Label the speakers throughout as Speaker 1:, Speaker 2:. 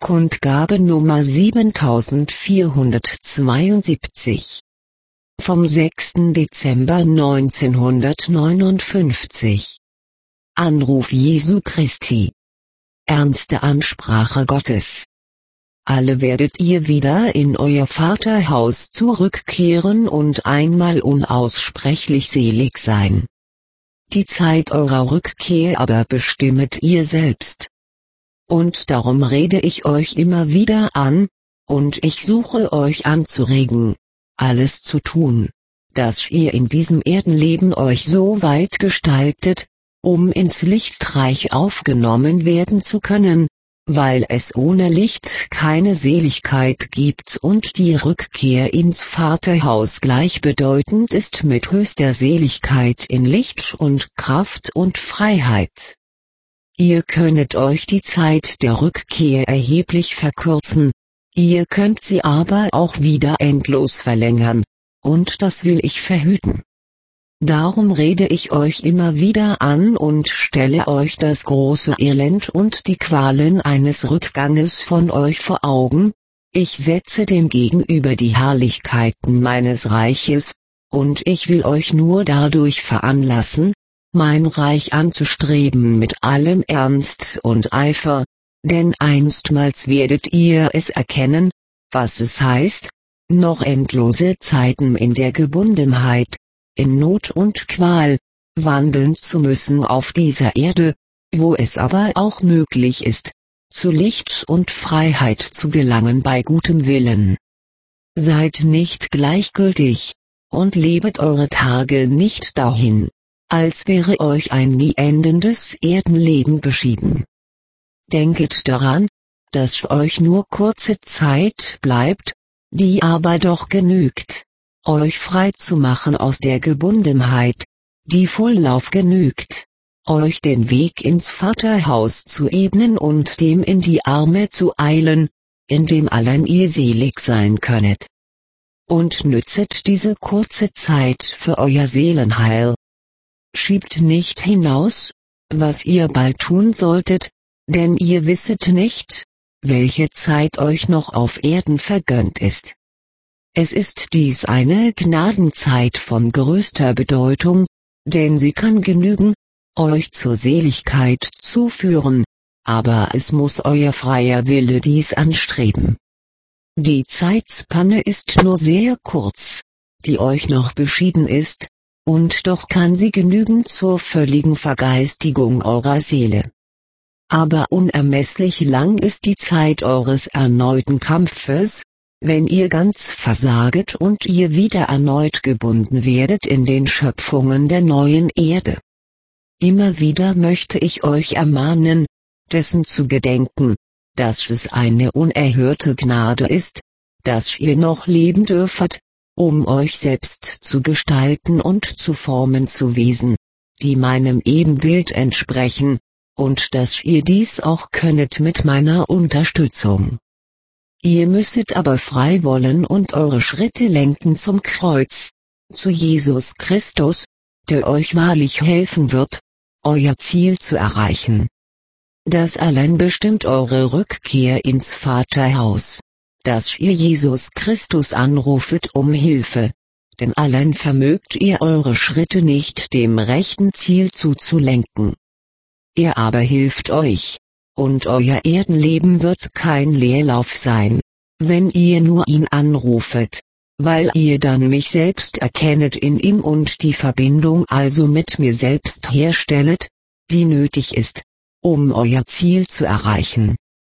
Speaker 1: Kundgabe Nummer 7472. Vom 6. Dezember 1959. Anruf Jesu Christi. Ernste Ansprache Gottes. Alle werdet ihr wieder in euer Vaterhaus zurückkehren und einmal unaussprechlich selig sein. Die Zeit eurer Rückkehr aber bestimmet ihr selbst. Und darum rede ich euch immer wieder an, und ich suche euch anzuregen, alles zu tun, dass ihr in diesem Erdenleben euch so weit gestaltet, um ins Lichtreich aufgenommen werden zu können, weil es ohne Licht keine Seligkeit gibt und die Rückkehr ins Vaterhaus gleichbedeutend ist mit höchster Seligkeit in Licht und Kraft und Freiheit. Ihr könnet euch die Zeit der Rückkehr erheblich verkürzen, ihr könnt sie aber auch wieder endlos verlängern, und das will ich verhüten. Darum rede ich euch immer wieder an und stelle euch das große Elend und die Qualen eines Rückganges von euch vor Augen, ich setze dem gegenüber die Herrlichkeiten meines Reiches, und ich will euch nur dadurch veranlassen, mein Reich anzustreben mit allem Ernst und Eifer, denn einstmals werdet ihr es erkennen, was es heißt, noch endlose Zeiten in der Gebundenheit, in Not und Qual, wandeln zu müssen auf dieser Erde, wo es aber auch möglich ist, zu Licht und Freiheit zu gelangen bei gutem Willen. Seid nicht gleichgültig, und lebet eure Tage nicht dahin, als wäre euch ein nie endendes Erdenleben beschieden. Denket daran, dass euch nur kurze Zeit bleibt, die aber doch genügt, euch frei zu machen aus der Gebundenheit, die Volllauf genügt, euch den Weg ins Vaterhaus zu ebnen und dem in die Arme zu eilen, in dem allein ihr selig sein könnet. Und nützet diese kurze Zeit für euer Seelenheil. Schiebt nicht hinaus, was ihr bald tun solltet, denn ihr wisset nicht, welche Zeit euch noch auf Erden vergönnt ist. Es ist dies eine Gnadenzeit von größter Bedeutung, denn sie kann genügen, euch zur Seligkeit zu führen, aber es muss euer freier Wille dies anstreben. Die Zeitspanne ist nur sehr kurz, die euch noch beschieden ist, und doch kann sie genügen zur völligen Vergeistigung eurer Seele. Aber unermesslich lang ist die Zeit eures erneuten Kampfes, wenn ihr ganz versaget und ihr wieder erneut gebunden werdet in den Schöpfungen der neuen Erde. Immer wieder möchte ich euch ermahnen, dessen zu gedenken, dass es eine unerhörte Gnade ist, dass ihr noch leben dürfet, um euch selbst zu gestalten und zu formen zu Wesen, die meinem Ebenbild entsprechen, und dass ihr dies auch könnet mit meiner Unterstützung. Ihr müsset aber frei wollen und eure Schritte lenken zum Kreuz, zu Jesus Christus, der euch wahrlich helfen wird, euer Ziel zu erreichen. Das allein bestimmt eure Rückkehr ins Vaterhaus, dass ihr Jesus Christus anrufet um Hilfe, denn allein vermögt ihr eure Schritte nicht dem rechten Ziel zuzulenken. Er aber hilft euch, und euer Erdenleben wird kein Leerlauf sein, wenn ihr nur ihn anrufet, weil ihr dann mich selbst erkennet in ihm und die Verbindung also mit mir selbst herstellet, die nötig ist, um euer Ziel zu erreichen.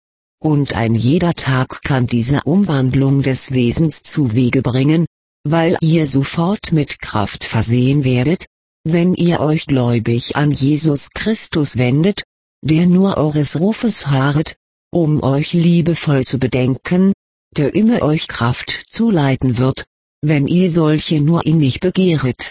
Speaker 1: Und ein jeder Tag kann diese Umwandlung des Wesens zu Wege bringen, weil ihr sofort mit Kraft versehen werdet, wenn ihr euch gläubig an Jesus Christus wendet, der nur eures Rufes harret, um euch liebevoll zu bedenken, der immer euch Kraft zuleiten wird, wenn ihr solche nur innig begehret.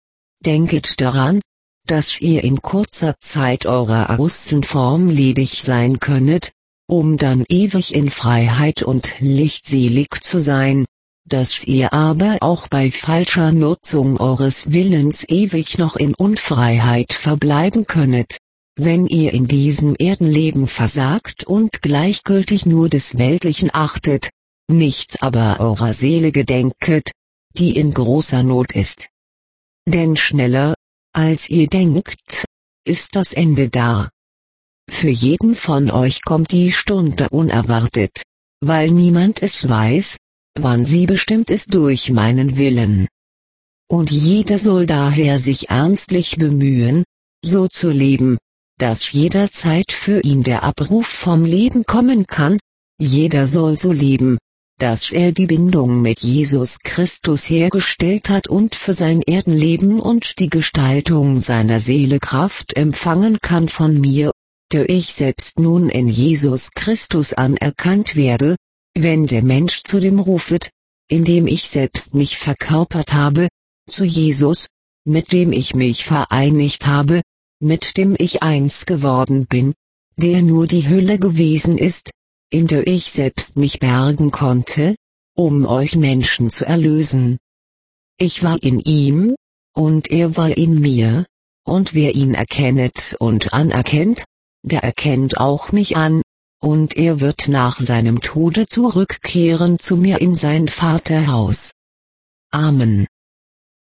Speaker 1: Denket daran, dass ihr in kurzer Zeit eurer ersten Form ledig sein könnet, um dann ewig in Freiheit und lichtselig zu sein, dass ihr aber auch bei falscher Nutzung eures Willens ewig noch in Unfreiheit verbleiben könnet, wenn ihr in diesem Erdenleben versagt und gleichgültig nur des Weltlichen achtet, nichts aber eurer Seele gedenket, die in großer Not ist. Denn schneller, als ihr denkt, ist das Ende da. Für jeden von euch kommt die Stunde unerwartet, weil niemand es weiß, wann sie bestimmt ist durch meinen Willen. Und jeder soll daher sich ernstlich bemühen, so zu leben, dass jederzeit für ihn der Abruf vom Leben kommen kann. Jeder soll so leben, dass er die Bindung mit Jesus Christus hergestellt hat und für sein Erdenleben und die Gestaltung seiner Seele Kraft empfangen kann von mir, der ich selbst nun in Jesus Christus anerkannt werde, wenn der Mensch zu dem rufet, in dem ich selbst mich verkörpert habe, zu Jesus, mit dem ich mich vereinigt habe, mit dem ich eins geworden bin, der nur die Hülle gewesen ist, in der ich selbst mich bergen konnte, um euch Menschen zu erlösen. Ich war in ihm, und er war in mir, und wer ihn erkennet und anerkennt, der erkennt auch mich an, und er wird nach seinem Tode zurückkehren zu mir in sein Vaterhaus. Amen.